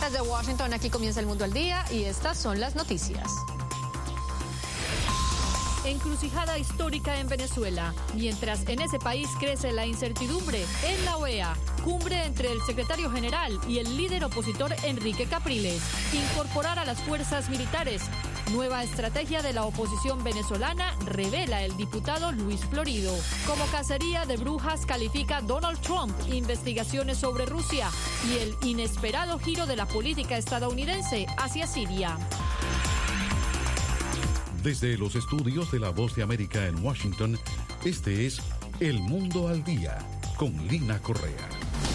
Desde Washington, aquí comienza El Mundo al Día y estas son las noticias. Encrucijada histórica en Venezuela. Mientras en ese país crece la incertidumbre, en la OEA, cumbre entre el secretario general y el líder opositor Enrique Capriles. Incorporar a las fuerzas militares. Nueva estrategia de la oposición venezolana revela el diputado Luis Florido. Como cacería de brujas califica Donald Trump investigaciones sobre Rusia y el inesperado giro de la política estadounidense hacia Siria. Desde los estudios de La Voz de América en Washington, este es El Mundo al Día, con Lina Correa.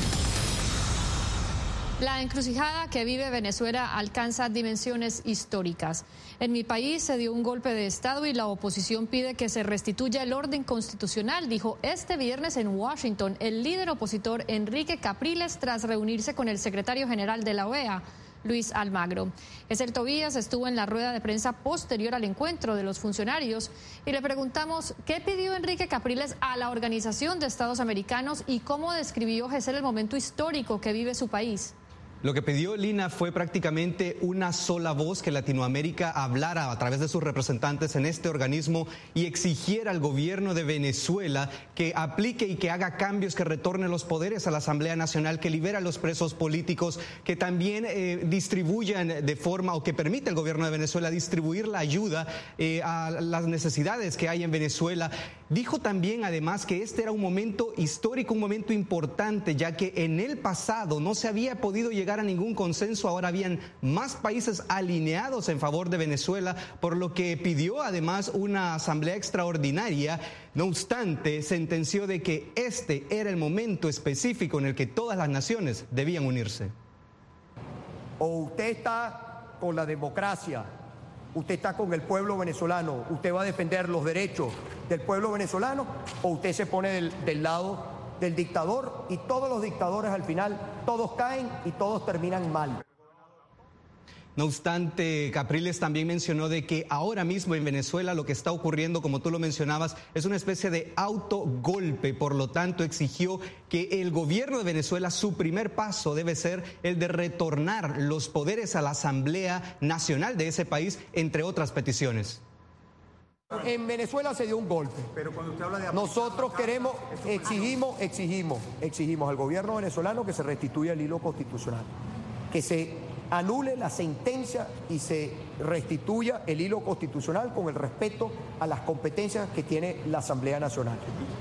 La encrucijada que vive Venezuela alcanza dimensiones históricas. En mi país se dio un golpe de Estado y la oposición pide que se restituya el orden constitucional, dijo este viernes en Washington el líder opositor Enrique Capriles tras reunirse con el secretario general de la OEA, Luis Almagro. Ezer Tobías estuvo en la rueda de prensa posterior al encuentro de los funcionarios y le preguntamos qué pidió Enrique Capriles a la Organización de Estados Americanos y cómo describió Gesell el momento histórico que vive su país. Lo que pidió Lina fue prácticamente una sola voz, que Latinoamérica hablara a través de sus representantes en este organismo y exigiera al gobierno de Venezuela que aplique y que haga cambios, que retorne los poderes a la Asamblea Nacional, que libera a los presos políticos, que también distribuyan de forma, o que permite al gobierno de Venezuela distribuir la ayuda a las necesidades que hay en Venezuela. Dijo también además que este era un momento histórico, un momento importante, ya que en el pasado no se había podido llegar a ningún consenso. Ahora habían más países alineados en favor de Venezuela, por lo que pidió además una asamblea extraordinaria. No obstante, sentenció de que este era el momento específico en el que todas las naciones debían unirse. O usted está con la democracia, usted está con el pueblo venezolano, usted va a defender los derechos del pueblo venezolano, o usted se pone del lado del dictador, y todos los dictadores al final, todos caen y todos terminan mal. No obstante, Capriles también mencionó de que ahora mismo en Venezuela lo que está ocurriendo, como tú lo mencionabas, es una especie de autogolpe. Por lo tanto, exigió que el gobierno de Venezuela, su primer paso debe ser el de retornar los poderes a la Asamblea Nacional de ese país, entre otras peticiones. En Venezuela se dio un golpe. Pero cuando usted habla de nosotros queremos, exigimos al gobierno venezolano que se restituya el hilo constitucional, que se anule la sentencia y se restituya el hilo constitucional con el respeto a las competencias que tiene la Asamblea Nacional.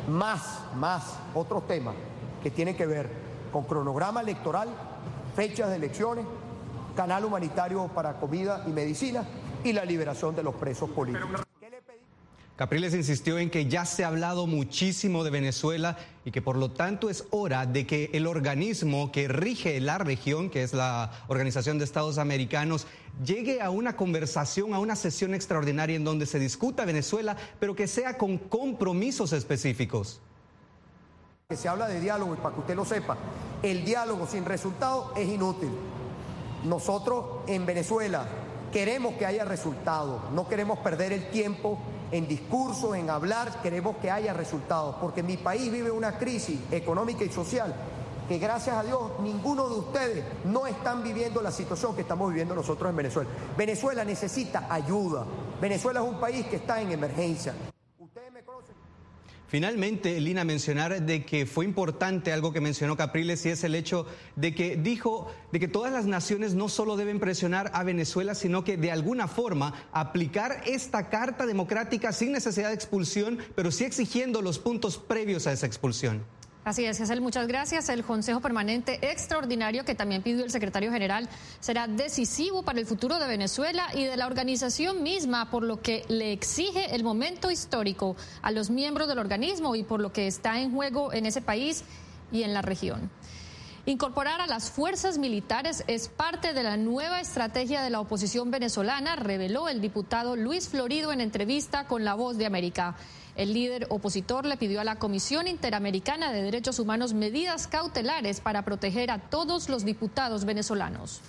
Más otros temas que tienen que ver con cronograma electoral, fechas de elecciones, canal humanitario para comida y medicina y la liberación de los presos políticos. Capriles insistió en que ya se ha hablado muchísimo de Venezuela y que por lo tanto es hora de que el organismo que rige la región, que es la Organización de Estados Americanos, llegue a una conversación, a una sesión extraordinaria en donde se discuta Venezuela, pero que sea con compromisos específicos. Que se habla de diálogo, y para que usted lo sepa, el diálogo sin resultado es inútil. Nosotros en Venezuela queremos que haya resultados, no queremos perder el tiempo en discursos, en hablar, queremos que haya resultados, porque mi país vive una crisis económica y social que gracias a Dios ninguno de ustedes no están viviendo la situación que estamos viviendo nosotros en Venezuela. Venezuela necesita ayuda, Venezuela es un país que está en emergencia. Ustedes me conocen. Finalmente, Lina, mencionar de que fue importante algo que mencionó Capriles, y es el hecho de que dijo de que todas las naciones no solo deben presionar a Venezuela, sino que de alguna forma aplicar esta carta democrática sin necesidad de expulsión, pero sí exigiendo los puntos previos a esa expulsión. Así es, Gesell, muchas gracias. El Consejo Permanente Extraordinario, que también pidió el secretario general, será decisivo para el futuro de Venezuela y de la organización misma, por lo que le exige el momento histórico a los miembros del organismo y por lo que está en juego en ese país y en la región. Incorporar a las fuerzas militares es parte de la nueva estrategia de la oposición venezolana, reveló el diputado Luis Florido en entrevista con La Voz de América. El líder opositor le pidió a la Comisión Interamericana de Derechos Humanos medidas cautelares para proteger a todos los diputados venezolanos.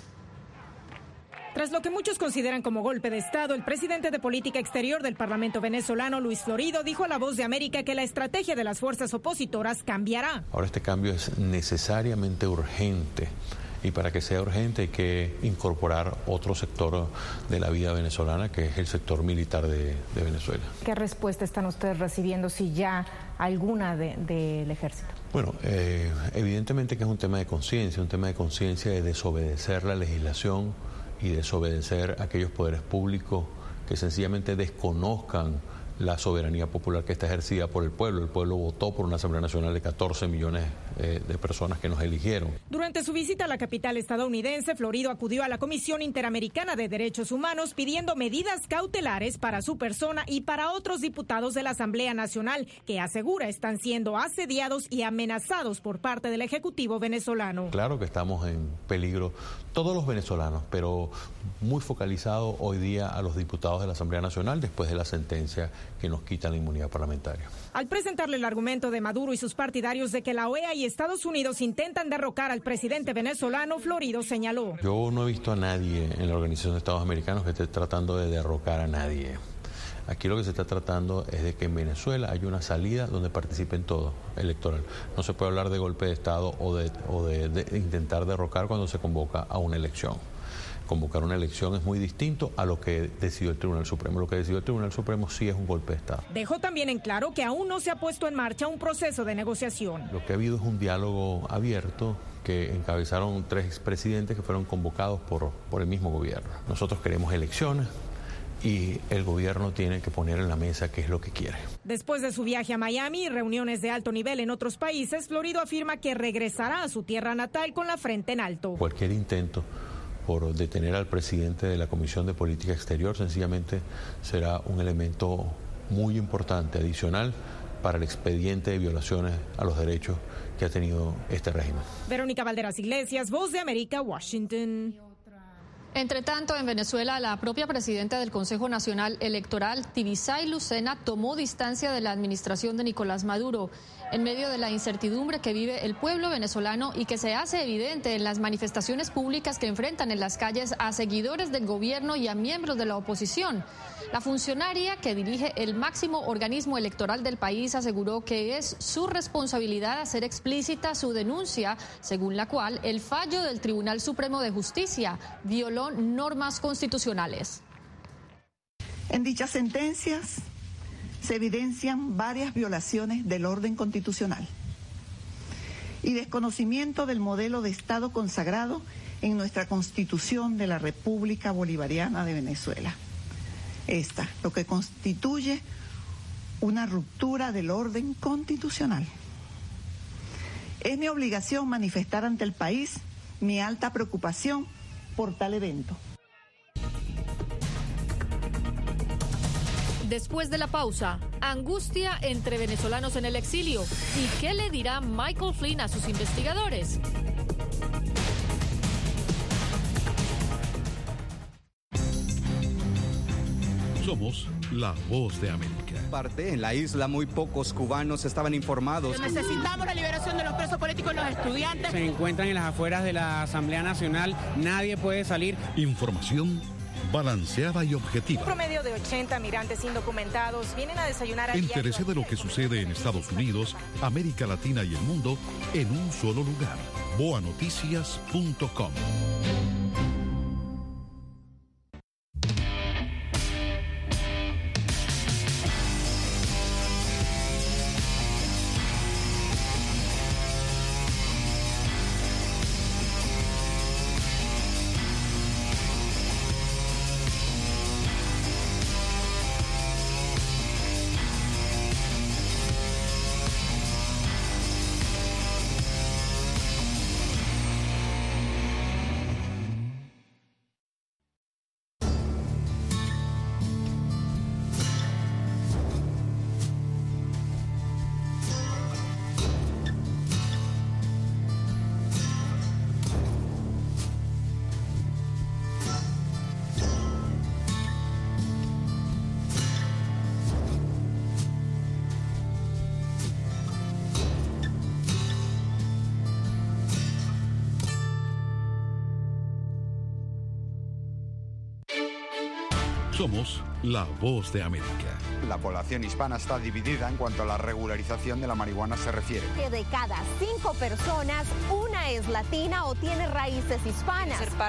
Tras lo que muchos consideran como golpe de Estado, el presidente de Política Exterior del Parlamento venezolano, Luis Florido, dijo a La Voz de América que la estrategia de las fuerzas opositoras cambiará. Ahora este cambio es necesariamente urgente y para que sea urgente hay que incorporar otro sector de la vida venezolana, que es el sector militar de Venezuela. ¿Qué respuesta están ustedes recibiendo, si ya alguna del ejército? Bueno, evidentemente que es un tema de conciencia de desobedecer la legislación y desobedecer a aquellos poderes públicos que sencillamente desconozcan la soberanía popular que está ejercida por el pueblo. El pueblo votó por una Asamblea Nacional de 14 millones de personas que nos eligieron. Durante su visita a la capital estadounidense, Florido acudió a la Comisión Interamericana de Derechos Humanos pidiendo medidas cautelares para su persona y para otros diputados de la Asamblea Nacional que asegura están siendo asediados y amenazados por parte del Ejecutivo venezolano. Claro que estamos en peligro todos los venezolanos, pero muy focalizado hoy día a los diputados de la Asamblea Nacional después de la sentencia que nos quita la inmunidad parlamentaria. Al presentarle el argumento de Maduro y sus partidarios de que la OEA y Estados Unidos intentan derrocar al presidente venezolano, Florido señaló: yo no he visto a nadie en la Organización de Estados Americanos que esté tratando de derrocar a nadie. Aquí lo que se está tratando es de que en Venezuela haya una salida donde participen todos, electoral. No se puede hablar de golpe de Estado o de intentar derrocar cuando se convoca a una elección. Convocar una elección es muy distinto a lo que decidió el Tribunal Supremo. Lo que decidió el Tribunal Supremo sí es un golpe de Estado. Dejó también en claro que aún no se ha puesto en marcha un proceso de negociación. Lo que ha habido es un diálogo abierto que encabezaron 3 expresidentes que fueron convocados por el mismo gobierno. Nosotros queremos elecciones y el gobierno tiene que poner en la mesa qué es lo que quiere. Después de su viaje a Miami y reuniones de alto nivel en otros países, Florido afirma que regresará a su tierra natal con la frente en alto. Cualquier intento por detener al presidente de la Comisión de Política Exterior sencillamente será un elemento muy importante, adicional, para el expediente de violaciones a los derechos que ha tenido este régimen. Verónica Valderas Iglesias, Voz de América, Washington. Entre tanto, en Venezuela, la propia presidenta del Consejo Nacional Electoral, Tibisay Lucena, tomó distancia de la administración de Nicolás Maduro en medio de la incertidumbre que vive el pueblo venezolano y que se hace evidente en las manifestaciones públicas que enfrentan en las calles a seguidores del gobierno y a miembros de la oposición. La funcionaria que dirige el máximo organismo electoral del país aseguró que es su responsabilidad hacer explícita su denuncia, según la cual el fallo del Tribunal Supremo de Justicia violó normas constitucionales. En dichas sentencias se evidencian varias violaciones del orden constitucional y desconocimiento del modelo de Estado consagrado en nuestra Constitución de la República Bolivariana de Venezuela. Lo que constituye una ruptura del orden constitucional. Es mi obligación manifestar ante el país mi alta preocupación por tal evento. Después de la pausa, angustia entre venezolanos en el exilio. ¿Y qué le dirá Michael Flynn a sus investigadores? Somos la Voz de América. En la isla muy pocos cubanos estaban informados. Necesitamos la liberación de los presos políticos y los estudiantes. Se encuentran en las afueras de la Asamblea Nacional, nadie puede salir. Información balanceada y objetiva. Un promedio de 80 migrantes indocumentados vienen a desayunar. Entérese de lo que sucede en Estados Unidos, América Latina y el mundo en un solo lugar. boanoticias.com. Somos la voz de América. La población hispana está dividida en cuanto a la regularización de la marihuana se refiere. Que de cada 5 personas, una es latina o tiene raíces hispanas.